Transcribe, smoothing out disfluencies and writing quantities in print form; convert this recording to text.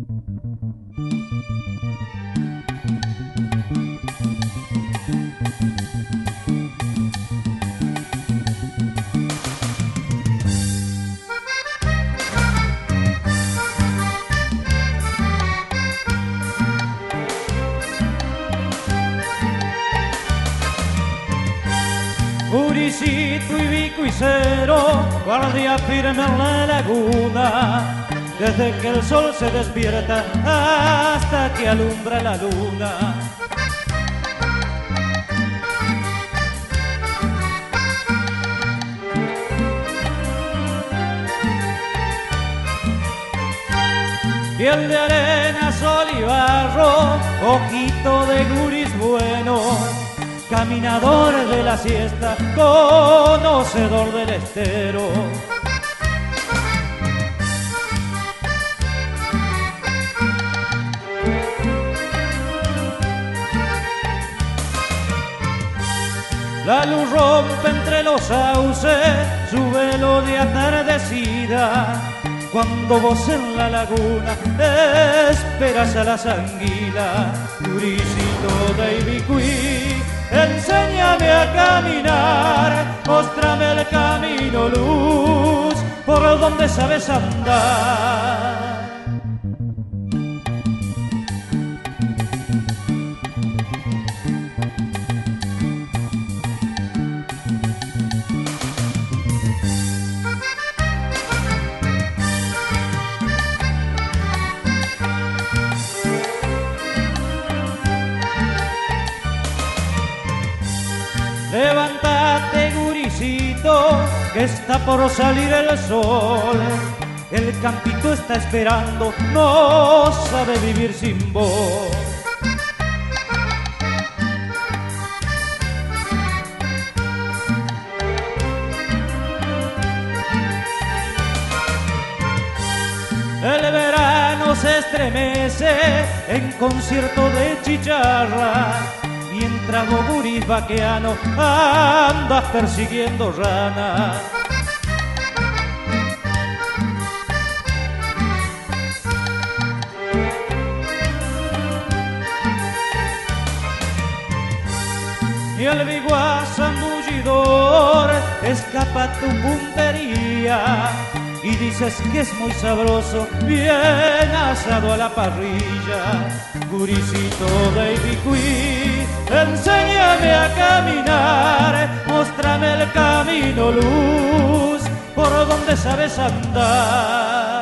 Guricito y bico y cero, guardia firme en la laguna, desde que el sol se despierta hasta que alumbra la luna. Piel de arena, sol y barro, ojito de guris bueno, caminador de la siesta, conocedor del estero. La luz rompe entre los sauces su velo de atardecida, cuando vos en la laguna esperas a las anguilas. Guricito de Ibicuí, enséñame a caminar, móstrame el camino, luz, por donde sabes andar. Levántate, guricito, que está por salir el sol. El campito está esperando, no sabe vivir sin vos. El verano se estremece en concierto de chicharra, mientras vos, guris vaqueano, andas persiguiendo ranas. Y el biguá zambullidor escapa tu puntería, y dices que es muy sabroso, bien asado a la parrilla. Guricito de Ibicuí, enséñame a caminar, móstrame el camino, luz, por donde sabes andar.